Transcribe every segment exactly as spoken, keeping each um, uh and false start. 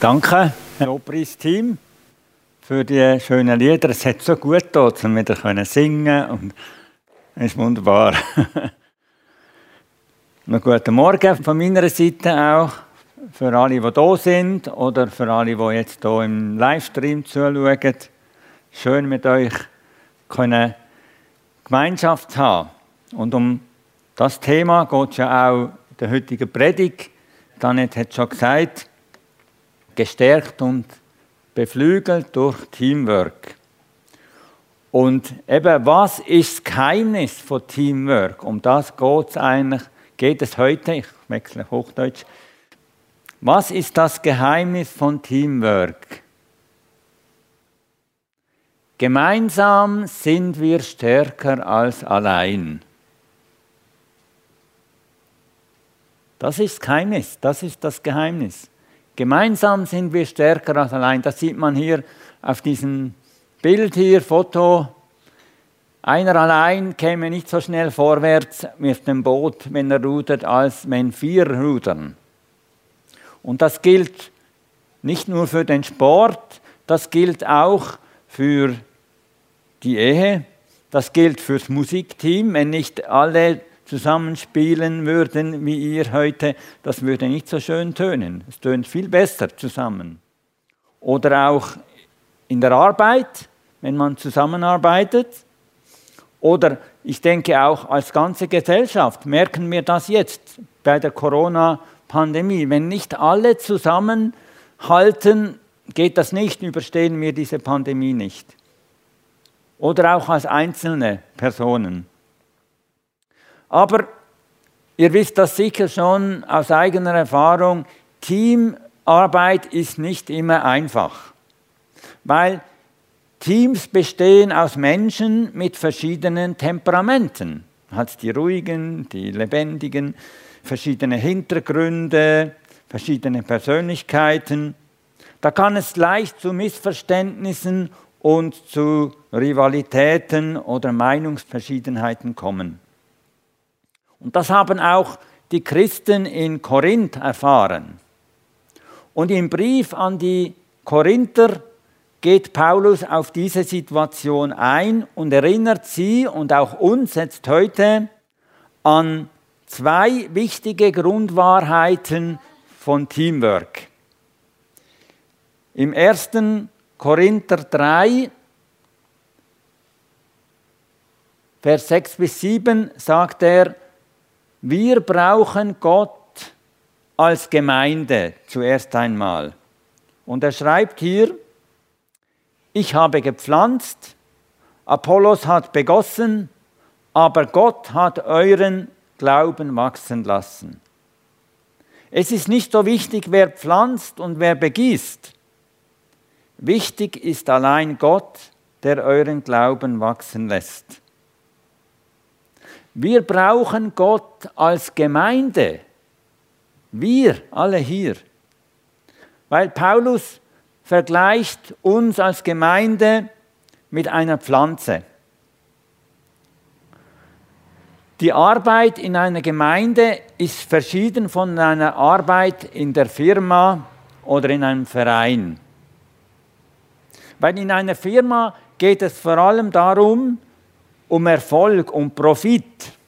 Danke, Lobpreisteam, für die schönen Lieder. Es hat so gut getan, um wieder singen zu können. Und es ist wunderbar. Noch guten Morgen von meiner Seite auch. Für alle, die hier sind oder für alle, die jetzt hier im Livestream zuschauen. Schön mit euch können Gemeinschaft haben. Und um das Thema geht es ja auch in der heutigen Predigt. Janet hat schon gesagt, gestärkt und beflügelt durch Teamwork. Und eben, was ist das Geheimnis von Teamwork? Um das geht es eigentlich, geht es heute, ich wechsle auf Hochdeutsch. Was ist das Geheimnis von Teamwork? Gemeinsam sind wir stärker als allein. Das ist das Geheimnis, das ist das Geheimnis. Gemeinsam sind wir stärker als allein. Das sieht man hier auf diesem Bild hier, Foto. Einer allein käme nicht so schnell vorwärts mit dem Boot, wenn er rudert, als wenn vier rudern. Und das gilt nicht nur für den Sport, das gilt auch für die Ehe, das gilt fürs Musikteam. Wenn nicht alle zusammenspielen würden wie ihr heute, das würde nicht so schön tönen. Es tönt viel besser zusammen. Oder auch in der Arbeit, wenn man zusammenarbeitet. Oder ich denke auch als ganze Gesellschaft merken wir das jetzt bei der Corona-Pandemie. Wenn nicht alle zusammenhalten, geht das nicht, überstehen wir diese Pandemie nicht. Oder auch als einzelne Personen. Aber ihr wisst das sicher schon aus eigener Erfahrung, Teamarbeit ist nicht immer einfach. Weil Teams bestehen aus Menschen mit verschiedenen Temperamenten. Man hat die ruhigen, die lebendigen, verschiedene Hintergründe, verschiedene Persönlichkeiten. Da kann es leicht zu Missverständnissen und zu Rivalitäten oder Meinungsverschiedenheiten kommen. Und das haben auch die Christen in Korinth erfahren. Und im Brief an die Korinther geht Paulus auf diese Situation ein und erinnert sie und auch uns jetzt heute an zwei wichtige Grundwahrheiten von Teamwork. Im ersten Korinther drei, Vers sechs bis sieben sagt er, wir brauchen Gott als Gemeinde zuerst einmal. Und er schreibt hier, ich habe gepflanzt, Apollos hat begossen, aber Gott hat euren Glauben wachsen lassen. Es ist nicht so wichtig, wer pflanzt und wer begießt. Wichtig ist allein Gott, der euren Glauben wachsen lässt. Wir brauchen Gott als Gemeinde. Wir alle hier. Weil Paulus vergleicht uns als Gemeinde mit einer Pflanze. Die Arbeit in einer Gemeinde ist verschieden von einer Arbeit in der Firma oder in einem Verein. Weil in einer Firma geht es vor allem darum, um Erfolg, um Profit.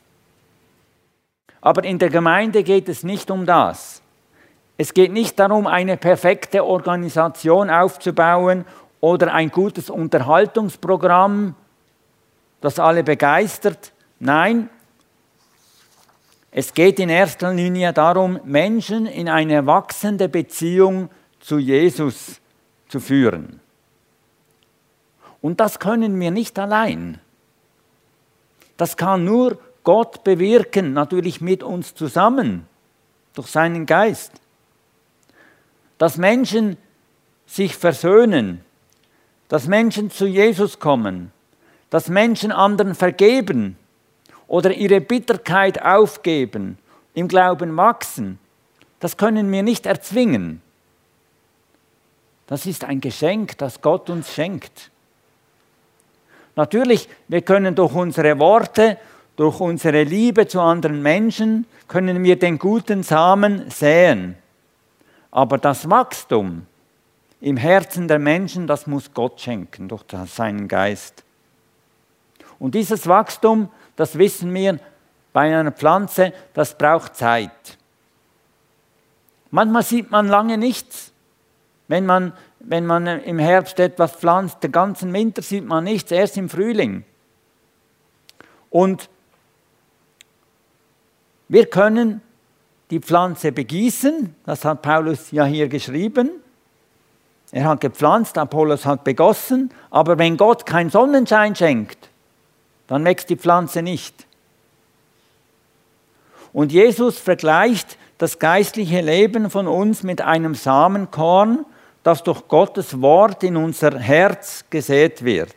Aber in der Gemeinde geht es nicht um das. Es geht nicht darum, eine perfekte Organisation aufzubauen oder ein gutes Unterhaltungsprogramm, das alle begeistert. Nein, es geht in erster Linie darum, Menschen in eine wachsende Beziehung zu Jesus zu führen. Und das können wir nicht allein. Das kann nur Gott bewirken, natürlich mit uns zusammen, durch seinen Geist. Dass Menschen sich versöhnen, dass Menschen zu Jesus kommen, dass Menschen anderen vergeben oder ihre Bitterkeit aufgeben, im Glauben wachsen, das können wir nicht erzwingen. Das ist ein Geschenk, das Gott uns schenkt. Natürlich, wir können durch unsere Worte, durch unsere Liebe zu anderen Menschen, können wir den guten Samen säen. Aber das Wachstum, im Herzen der Menschen, das muss Gott schenken durch seinen Geist. Und dieses Wachstum, das wissen wir bei einer Pflanze, das braucht Zeit. Manchmal sieht man lange nichts. Wenn man, wenn man im Herbst etwas pflanzt, den ganzen Winter sieht man nichts, erst im Frühling. Und wir können die Pflanze begießen, das hat Paulus ja hier geschrieben. Er hat gepflanzt, Apollos hat begossen, aber wenn Gott keinen Sonnenschein schenkt, dann wächst die Pflanze nicht. Und Jesus vergleicht das geistliche Leben von uns mit einem Samenkorn, das durch Gottes Wort in unser Herz gesät wird.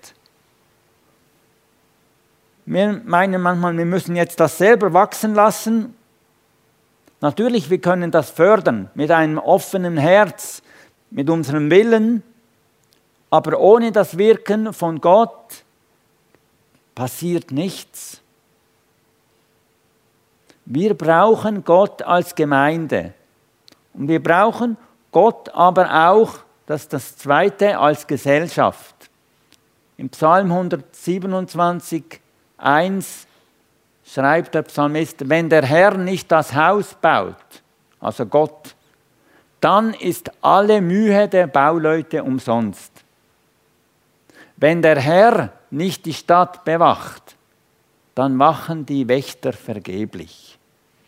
Wir meinen manchmal, wir müssen jetzt das selber wachsen lassen. Natürlich, wir können das fördern mit einem offenen Herz, mit unserem Willen, aber ohne das Wirken von Gott passiert nichts. Wir brauchen Gott als Gemeinde und wir brauchen Gott aber auch, das ist das Zweite, als Gesellschaft. Im Psalm hundertsiebenundzwanzig, eins schreibt der Psalmist, wenn der Herr nicht das Haus baut, also Gott, dann ist alle Mühe der Bauleute umsonst. Wenn der Herr nicht die Stadt bewacht, dann wachen die Wächter vergeblich.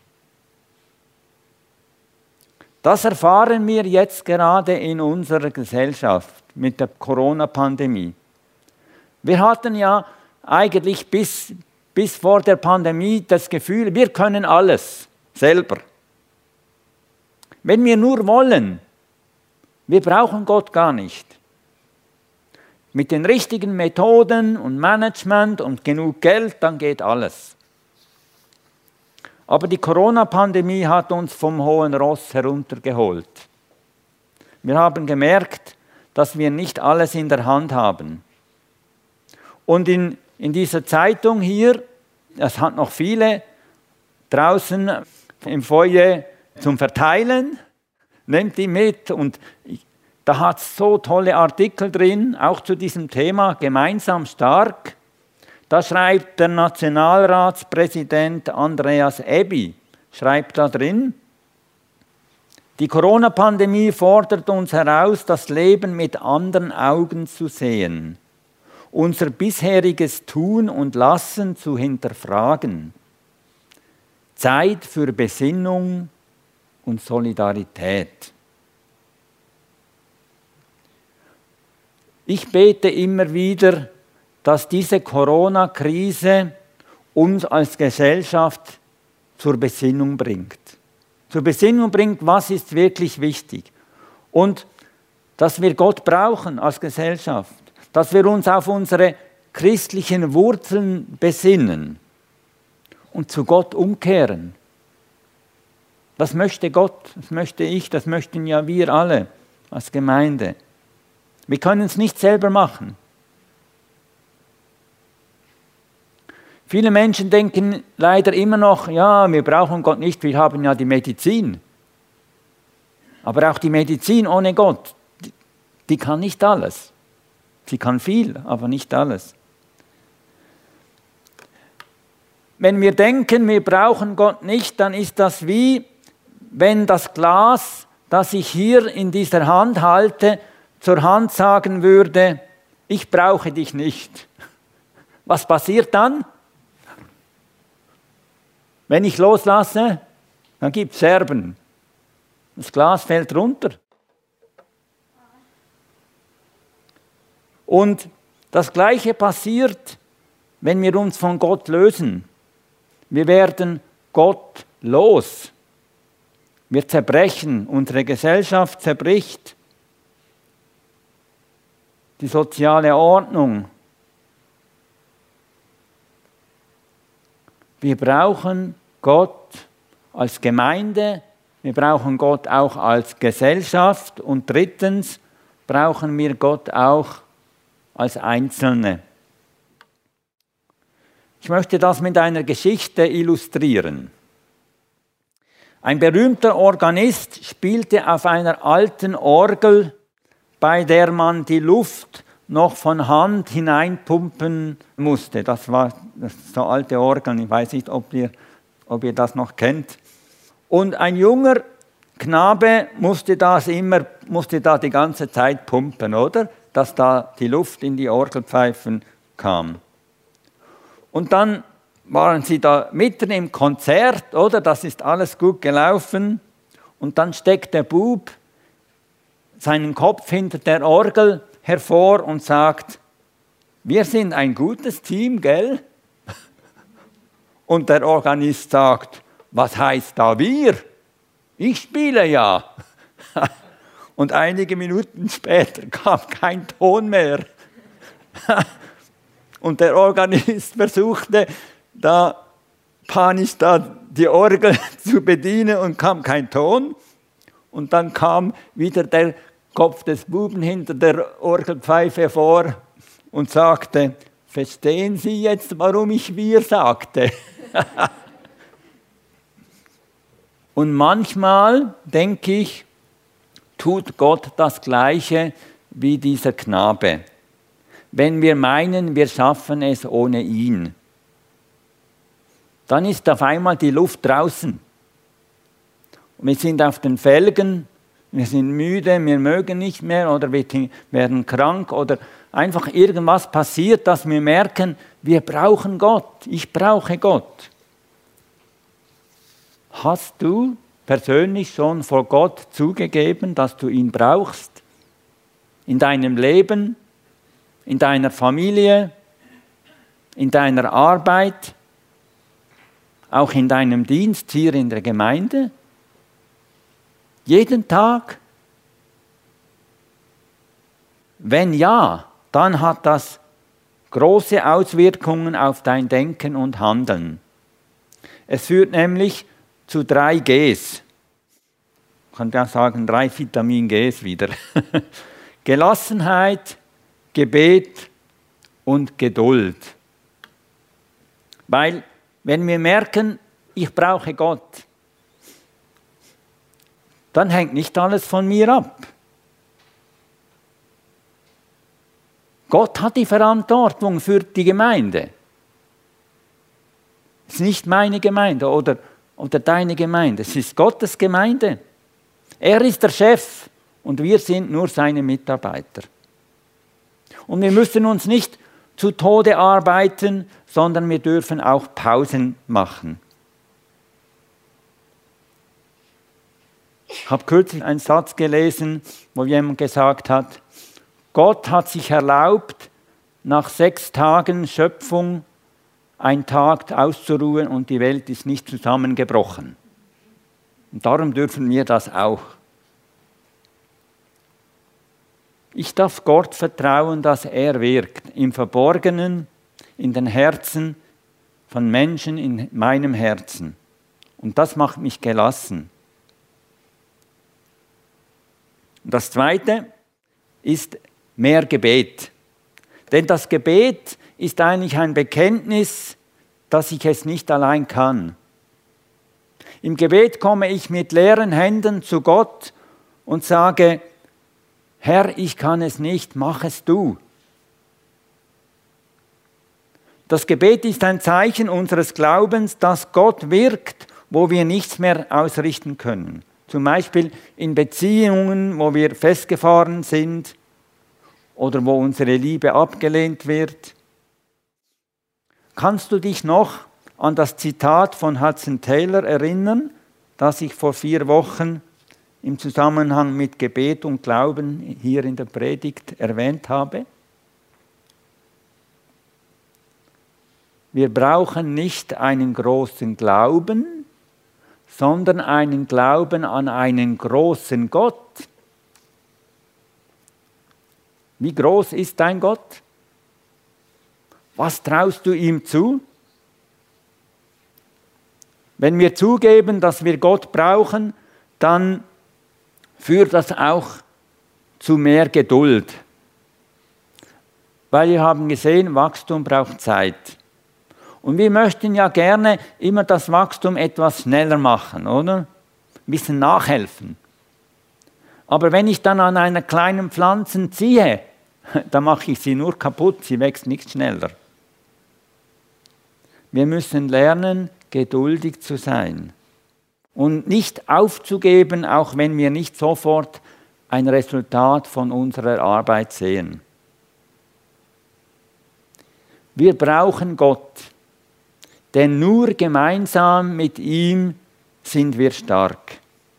Das erfahren wir jetzt gerade in unserer Gesellschaft mit der Corona-Pandemie. Wir hatten ja eigentlich bis, bis vor der Pandemie das Gefühl, wir können alles selber. Wenn wir nur wollen, wir brauchen Gott gar nicht. Mit den richtigen Methoden und Management und genug Geld, dann geht alles. Aber die Corona-Pandemie hat uns vom hohen Ross heruntergeholt. Wir haben gemerkt, dass wir nicht alles in der Hand haben. Und in, in dieser Zeitung hier, es hat noch viele draußen im Foyer zum Verteilen, nehmt die mit. Und da hat es so tolle Artikel drin, auch zu diesem Thema, gemeinsam stark. Da schreibt der Nationalratspräsident Andreas Ebi, schreibt da drin, die Corona-Pandemie fordert uns heraus, das Leben mit anderen Augen zu sehen, unser bisheriges Tun und Lassen zu hinterfragen. Zeit für Besinnung und Solidarität. Ich bete immer wieder, dass diese Corona-Krise uns als Gesellschaft zur Besinnung bringt. Zur Besinnung bringt, was ist wirklich wichtig. Und dass wir Gott brauchen als Gesellschaft. Dass wir uns auf unsere christlichen Wurzeln besinnen und zu Gott umkehren. Das möchte Gott, das möchte ich, das möchten ja wir alle als Gemeinde. Wir können es nicht selber machen. Viele Menschen denken leider immer noch, ja, wir brauchen Gott nicht, wir haben ja die Medizin. Aber auch die Medizin ohne Gott, die, die kann nicht alles. Sie kann viel, aber nicht alles. Wenn wir denken, wir brauchen Gott nicht, dann ist das wie, wenn das Glas, das ich hier in dieser Hand halte, zur Hand sagen würde, ich brauche dich nicht. Was passiert dann? Wenn ich loslasse, dann gibt es Scherben. Das Glas fällt runter. Und das Gleiche passiert, wenn wir uns von Gott lösen. Wir werden Gott los. Wir zerbrechen, unsere Gesellschaft zerbricht. Die soziale Ordnung. Wir brauchen Gott als Gemeinde, wir brauchen Gott auch als Gesellschaft und drittens brauchen wir Gott auch als Einzelne. Ich möchte das mit einer Geschichte illustrieren. Ein berühmter Organist spielte auf einer alten Orgel bei der man die Luft noch von Hand hineinpumpen musste. Das war das so alte Orgeln, ich weiß nicht, ob ihr, ob ihr das noch kennt. Und ein junger Knabe musste das immer, musste da die ganze Zeit pumpen, oder? Dass da die Luft in die Orgelpfeifen kam. Und dann waren sie da mitten im Konzert, oder? Das ist alles gut gelaufen. Und dann steckt der Bub seinen Kopf hinter der Orgel hervor und sagt, wir sind ein gutes Team, gell? Und der Organist sagt, was heißt da wir? Ich spiele ja. Und einige Minuten später kam kein Ton mehr. Und der Organist versuchte, da panisch da die Orgel zu bedienen und kam kein Ton. Und dann kam wieder der Kopf des Buben hinter der Orgelpfeife vor und sagte, verstehen Sie jetzt, warum ich wir sagte? Und manchmal, denke ich, tut Gott das Gleiche wie dieser Knabe. Wenn wir meinen, wir schaffen es ohne ihn, dann ist auf einmal die Luft draußen. Wir sind auf den Felgen, wir sind müde, wir mögen nicht mehr oder wir werden krank oder einfach irgendwas passiert, dass wir merken, wir brauchen Gott, ich brauche Gott. Hast du persönlich schon vor Gott zugegeben, dass du ihn brauchst? In deinem Leben, in deiner Familie, in deiner Arbeit, auch in deinem Dienst hier in der Gemeinde? Jeden Tag? Wenn ja, dann hat das große Auswirkungen auf dein Denken und Handeln. Es führt nämlich zu drei Gs. Man kann ja sagen, drei Vitamin Gs wieder. Gelassenheit, Gebet und Geduld. Weil, wenn wir merken, ich brauche Gott, dann hängt nicht alles von mir ab. Gott hat die Verantwortung für die Gemeinde. Es ist nicht meine Gemeinde oder, oder deine Gemeinde, es ist Gottes Gemeinde. Er ist der Chef und wir sind nur seine Mitarbeiter. Und wir müssen uns nicht zu Tode arbeiten, sondern wir dürfen auch Pausen machen. Ich habe kürzlich einen Satz gelesen, wo jemand gesagt hat, Gott hat sich erlaubt, nach sechs Tagen Schöpfung einen Tag auszuruhen und die Welt ist nicht zusammengebrochen. Und darum dürfen wir das auch. Ich darf Gott vertrauen, dass er wirkt, im Verborgenen, in den Herzen von Menschen, in meinem Herzen. Und das macht mich gelassen. Und das Zweite ist mehr Gebet. Denn das Gebet ist eigentlich ein Bekenntnis, dass ich es nicht allein kann. Im Gebet komme ich mit leeren Händen zu Gott und sage, Herr, ich kann es nicht, mach es du. Das Gebet ist ein Zeichen unseres Glaubens, dass Gott wirkt, wo wir nichts mehr ausrichten können. Zum Beispiel in Beziehungen, wo wir festgefahren sind oder wo unsere Liebe abgelehnt wird. Kannst du dich noch an das Zitat von Hudson Taylor erinnern, das ich vor vier Wochen im Zusammenhang mit Gebet und Glauben hier in der Predigt erwähnt habe? Wir brauchen nicht einen großen Glauben, sondern einen Glauben an einen großen Gott. Wie groß ist dein Gott? Was traust du ihm zu? Wenn wir zugeben, dass wir Gott brauchen, dann führt das auch zu mehr Geduld. Weil wir haben gesehen, Wachstum braucht Zeit. Und wir möchten ja gerne immer das Wachstum etwas schneller machen, oder? Ein bisschen nachhelfen. Aber wenn ich dann an einer kleinen Pflanze ziehe, dann mache ich sie nur kaputt, sie wächst nicht schneller. Wir müssen lernen, geduldig zu sein und nicht aufzugeben, auch wenn wir nicht sofort ein Resultat von unserer Arbeit sehen. Wir brauchen Gott, denn nur gemeinsam mit ihm sind wir stark.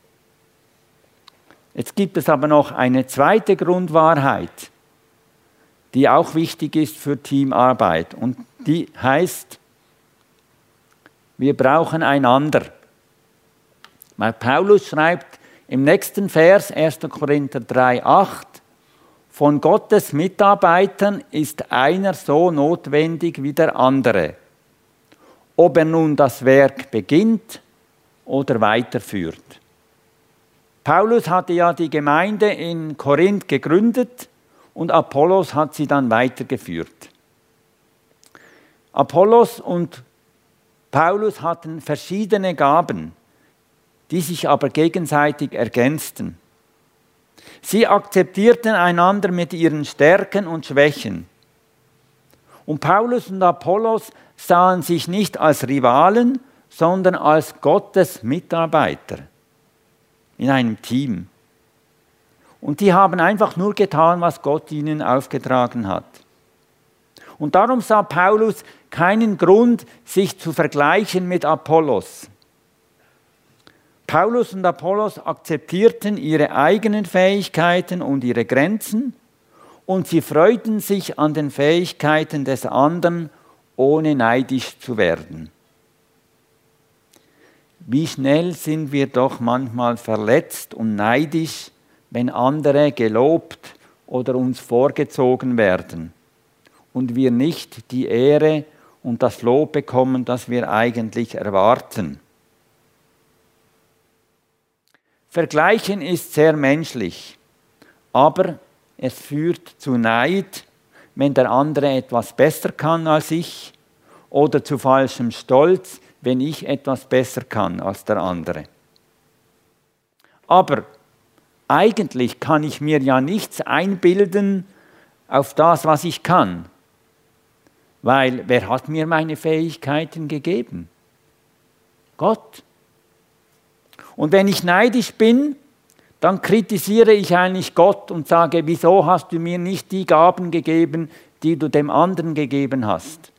Jetzt gibt es aber noch eine zweite Grundwahrheit, die auch wichtig ist für Teamarbeit. Und die heißt, wir brauchen einander. Weil Paulus schreibt im nächsten Vers, erster Korinther drei, acht, von Gottes Mitarbeitern ist einer so notwendig wie der andere, ob er nun das Werk beginnt oder weiterführt. Paulus hatte ja die Gemeinde in Korinth gegründet und Apollos hat sie dann weitergeführt. Apollos und Paulus hatten verschiedene Gaben, die sich aber gegenseitig ergänzten. Sie akzeptierten einander mit ihren Stärken und Schwächen. Und Paulus und Apollos sahen sich nicht als Rivalen, sondern als Gottes Mitarbeiter in einem Team. Und die haben einfach nur getan, was Gott ihnen aufgetragen hat. Und darum sah Paulus keinen Grund, sich zu vergleichen mit Apollos. Paulus und Apollos akzeptierten ihre eigenen Fähigkeiten und ihre Grenzen und sie freuten sich an den Fähigkeiten des anderen, ohne neidisch zu werden. Wie schnell sind wir doch manchmal verletzt und neidisch, wenn andere gelobt oder uns vorgezogen werden und wir nicht die Ehre und das Lob bekommen, das wir eigentlich erwarten. Vergleichen ist sehr menschlich, aber es führt zu Neid, wenn der andere etwas besser kann als ich, oder zu falschem Stolz, wenn ich etwas besser kann als der andere. Aber eigentlich kann ich mir ja nichts einbilden auf das, was ich kann, weil wer hat mir meine Fähigkeiten gegeben? Gott. Und wenn ich neidisch bin, dann kritisiere ich eigentlich Gott und sage, wieso hast du mir nicht die Gaben gegeben, die du dem anderen gegeben hast?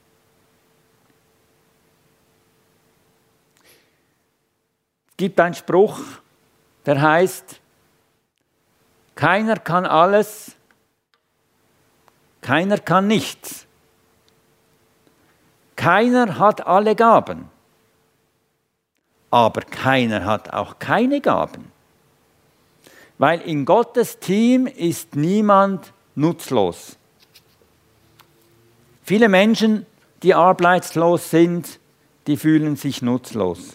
Es gibt einen Spruch, der heißt, keiner kann alles, keiner kann nichts. Keiner hat alle Gaben, aber keiner hat auch keine Gaben. Weil in Gottes Team ist niemand nutzlos. Viele Menschen, die arbeitslos sind, die fühlen sich nutzlos.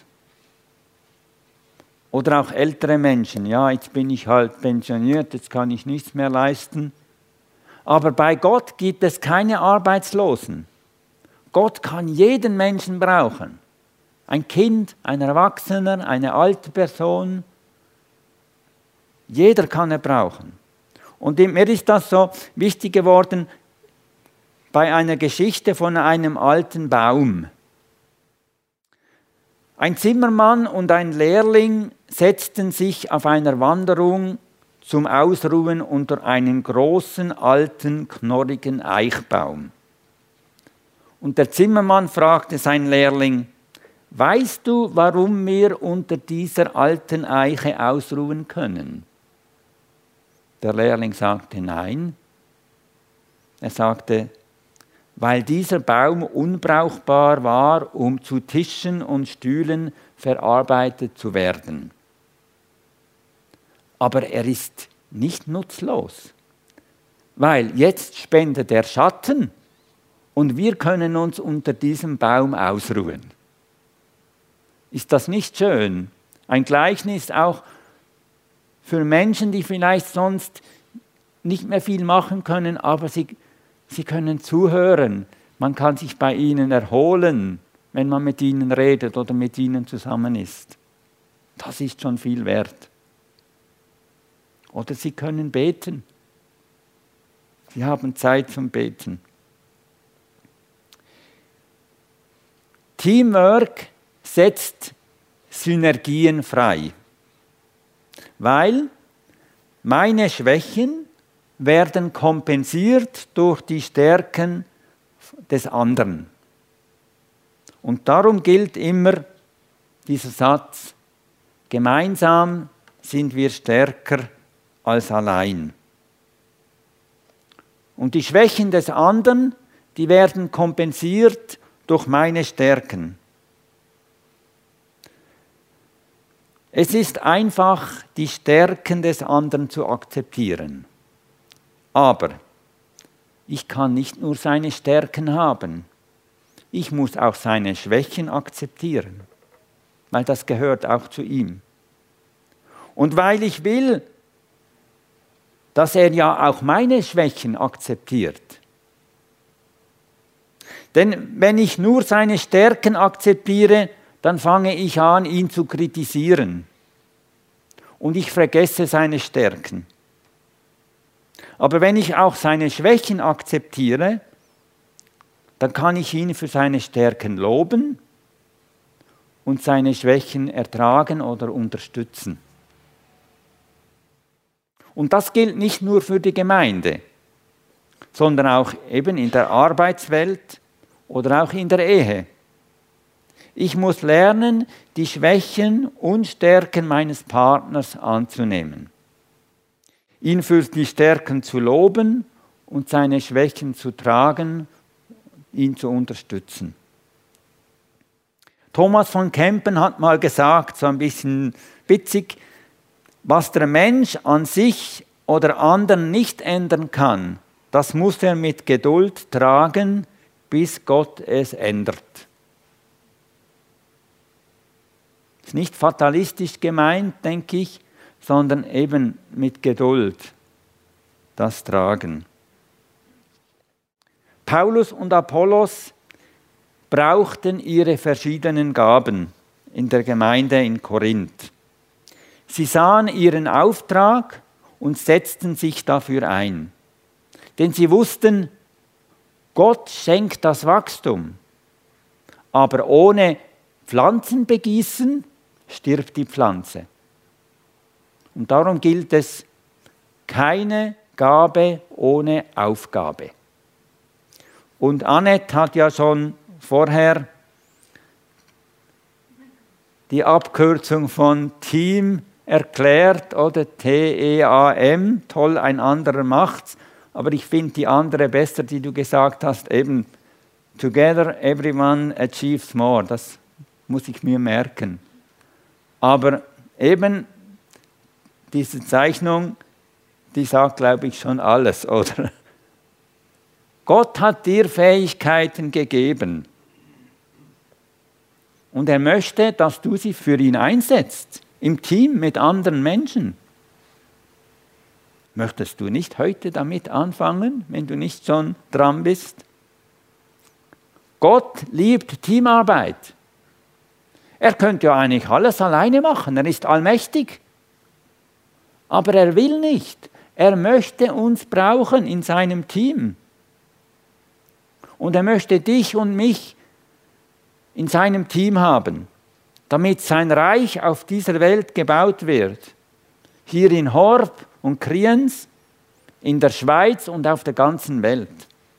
Oder auch ältere Menschen, ja, jetzt bin ich halt pensioniert, jetzt kann ich nichts mehr leisten. Aber bei Gott gibt es keine Arbeitslosen. Gott kann jeden Menschen brauchen. Ein Kind, ein Erwachsener, eine alte Person. Jeder kann er brauchen. Und mir ist das so wichtig geworden bei einer Geschichte von einem alten Baum. Ein Zimmermann und ein Lehrling setzten sich auf einer Wanderung zum Ausruhen unter einen großen, alten, knorrigen Eichbaum. Und der Zimmermann fragte seinen Lehrling, weißt du, warum wir unter dieser alten Eiche ausruhen können? Der Lehrling sagte, nein. Er sagte, weil dieser Baum unbrauchbar war, um zu Tischen und Stühlen verarbeitet zu werden. Aber er ist nicht nutzlos, weil jetzt spendet er Schatten und wir können uns unter diesem Baum ausruhen. Ist das nicht schön? Ein Gleichnis auch für Menschen, die vielleicht sonst nicht mehr viel machen können, aber sie, sie können zuhören. Man kann sich bei ihnen erholen, wenn man mit ihnen redet oder mit ihnen zusammen ist. Das ist schon viel wert. Oder sie können beten. Sie haben Zeit zum Beten. Teamwork setzt Synergien frei, weil meine Schwächen werden kompensiert durch die Stärken des anderen. Und darum gilt immer dieser Satz: Gemeinsam sind wir stärker als allein. Und die Schwächen des anderen, die werden kompensiert durch meine Stärken. Es ist einfach, die Stärken des anderen zu akzeptieren. Aber ich kann nicht nur seine Stärken haben. Ich muss auch seine Schwächen akzeptieren, weil das gehört auch zu ihm. Und weil ich will, dass er ja auch meine Schwächen akzeptiert. Denn wenn ich nur seine Stärken akzeptiere, dann fange ich an, ihn zu kritisieren. Und ich vergesse seine Stärken. Aber wenn ich auch seine Schwächen akzeptiere, dann kann ich ihn für seine Stärken loben und seine Schwächen ertragen oder unterstützen. Und das gilt nicht nur für die Gemeinde, sondern auch eben in der Arbeitswelt oder auch in der Ehe. Ich muss lernen, die Schwächen und Stärken meines Partners anzunehmen, ihn für die Stärken zu loben und seine Schwächen zu tragen, ihn zu unterstützen. Thomas von Kempen hat mal gesagt, so ein bisschen witzig: Was der Mensch an sich oder anderen nicht ändern kann, das muss er mit Geduld tragen, bis Gott es ändert. Das ist nicht fatalistisch gemeint, denke ich, sondern eben mit Geduld das tragen. Paulus und Apollos brauchten ihre verschiedenen Gaben in der Gemeinde in Korinth. Sie sahen ihren Auftrag und setzten sich dafür ein. Denn sie wussten, Gott schenkt das Wachstum. Aber ohne Pflanzenbegießen stirbt die Pflanze. Und darum gilt es, keine Gabe ohne Aufgabe. Und Annette hat ja schon vorher die Abkürzung von Team erklärt, oder T E A M, toll, ein anderer macht's, aber ich finde die andere besser, die du gesagt hast, eben Together everyone achieves more, das muss ich mir merken. Aber eben diese Zeichnung, die sagt, glaube ich, schon alles, oder? Gott hat dir Fähigkeiten gegeben und er möchte, dass du sie für ihn einsetzt. Im Team mit anderen Menschen. Möchtest du nicht heute damit anfangen, wenn du nicht schon dran bist? Gott liebt Teamarbeit. Er könnte ja eigentlich alles alleine machen, er ist allmächtig. Aber er will nicht. Er möchte uns brauchen in seinem Team. Und er möchte dich und mich in seinem Team haben, damit sein Reich auf dieser Welt gebaut wird. Hier in Horb und Kriens, in der Schweiz und auf der ganzen Welt.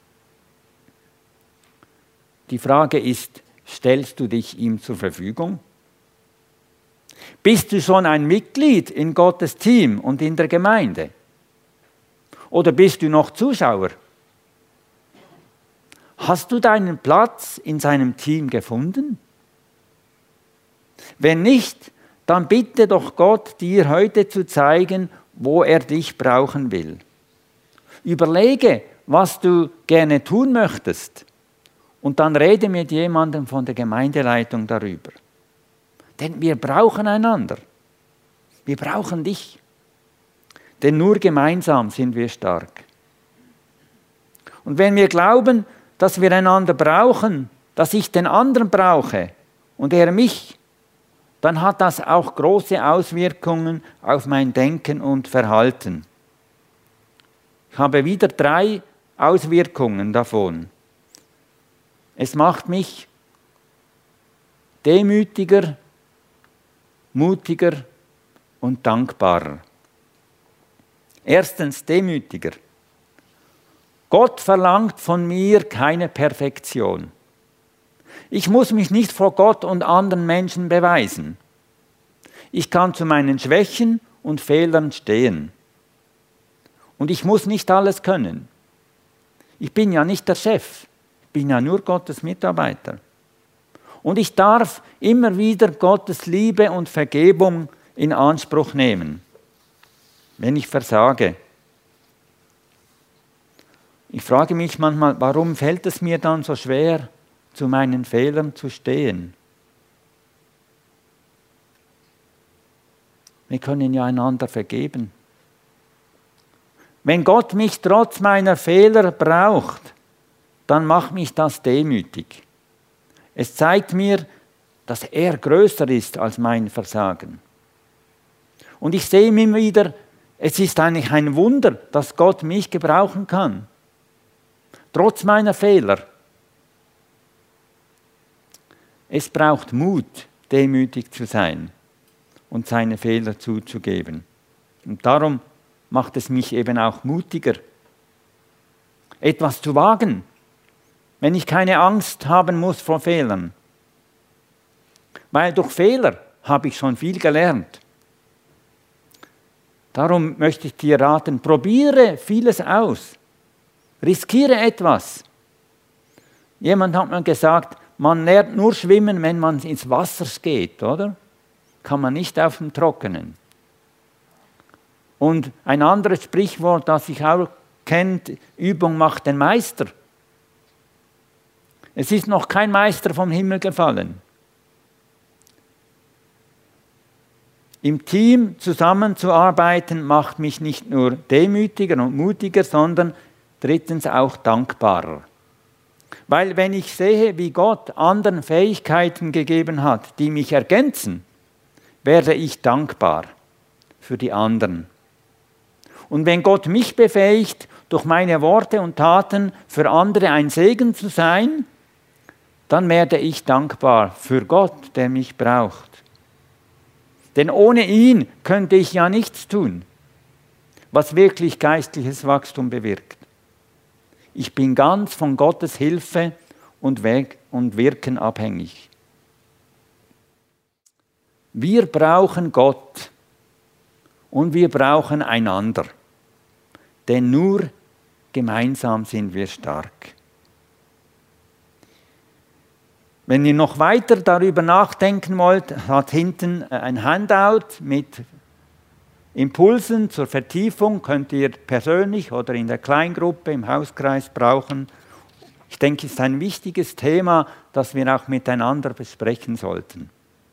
Die Frage ist, stellst du dich ihm zur Verfügung? Bist du schon ein Mitglied in Gottes Team und in der Gemeinde? Oder bist du noch Zuschauer? Hast du deinen Platz in seinem Team gefunden? Wenn nicht, dann bitte doch Gott, dir heute zu zeigen, wo er dich brauchen will. Überlege, was du gerne tun möchtest und dann rede mit jemandem von der Gemeindeleitung darüber. Denn wir brauchen einander. Wir brauchen dich. Denn nur gemeinsam sind wir stark. Und wenn wir glauben, dass wir einander brauchen, dass ich den anderen brauche und er mich, dann hat das auch große Auswirkungen auf mein Denken und Verhalten. Ich habe wieder drei Auswirkungen davon. Es macht mich demütiger, mutiger und dankbarer. Erstens demütiger. Gott verlangt von mir keine Perfektion. Ich muss mich nicht vor Gott und anderen Menschen beweisen. Ich kann zu meinen Schwächen und Fehlern stehen. Und ich muss nicht alles können. Ich bin ja nicht der Chef, ich bin ja nur Gottes Mitarbeiter. Und ich darf immer wieder Gottes Liebe und Vergebung in Anspruch nehmen, wenn ich versage. Ich frage mich manchmal, warum fällt es mir dann so schwer, zu meinen Fehlern zu stehen? Wir können ja einander vergeben. Wenn Gott mich trotz meiner Fehler braucht, dann macht mich das demütig. Es zeigt mir, dass er größer ist als mein Versagen. Und ich sehe immer wieder, es ist eigentlich ein Wunder, dass Gott mich gebrauchen kann. Trotz meiner Fehler. Es braucht Mut, demütig zu sein und seine Fehler zuzugeben. Und darum macht es mich eben auch mutiger, etwas zu wagen, wenn ich keine Angst haben muss vor Fehlern. Weil durch Fehler habe ich schon viel gelernt. Darum möchte ich dir raten, probiere vieles aus. Riskiere etwas. Jemand hat mir gesagt, man lernt nur schwimmen, wenn man ins Wasser geht, oder? Kann man nicht auf dem Trockenen. Und ein anderes Sprichwort, das ich auch kennt, Übung macht den Meister. Es ist noch kein Meister vom Himmel gefallen. Im Team zusammenzuarbeiten macht mich nicht nur demütiger und mutiger, sondern drittens auch dankbarer. Weil wenn ich sehe, wie Gott anderen Fähigkeiten gegeben hat, die mich ergänzen, werde ich dankbar für die anderen. Und wenn Gott mich befähigt, durch meine Worte und Taten für andere ein Segen zu sein, dann werde ich dankbar für Gott, der mich braucht. Denn ohne ihn könnte ich ja nichts tun, was wirklich geistliches Wachstum bewirkt. Ich bin ganz von Gottes Hilfe und Wirken abhängig. Wir brauchen Gott und wir brauchen einander. Denn nur gemeinsam sind wir stark. Wenn ihr noch weiter darüber nachdenken wollt, hat hinten ein Handout mit Impulsen zur Vertiefung, könnt ihr persönlich oder in der Kleingruppe im Hauskreis brauchen. Ich denke, es ist ein wichtiges Thema, das wir auch miteinander besprechen sollten.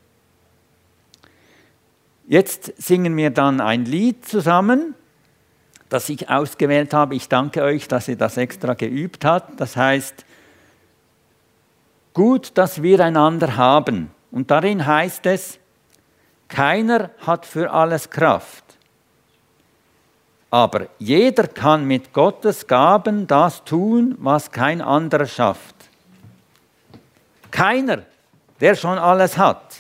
Jetzt singen wir dann ein Lied zusammen, das ich ausgewählt habe. Ich danke euch, dass ihr das extra geübt habt. Das heißt, gut, dass wir einander haben. Und darin heißt es, keiner hat für alles Kraft. Aber jeder kann mit Gottes Gaben das tun, was kein anderer schafft. Keiner, der schon alles hat.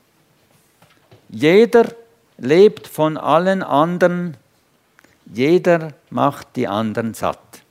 Jeder lebt von allen anderen. Jeder macht die anderen satt.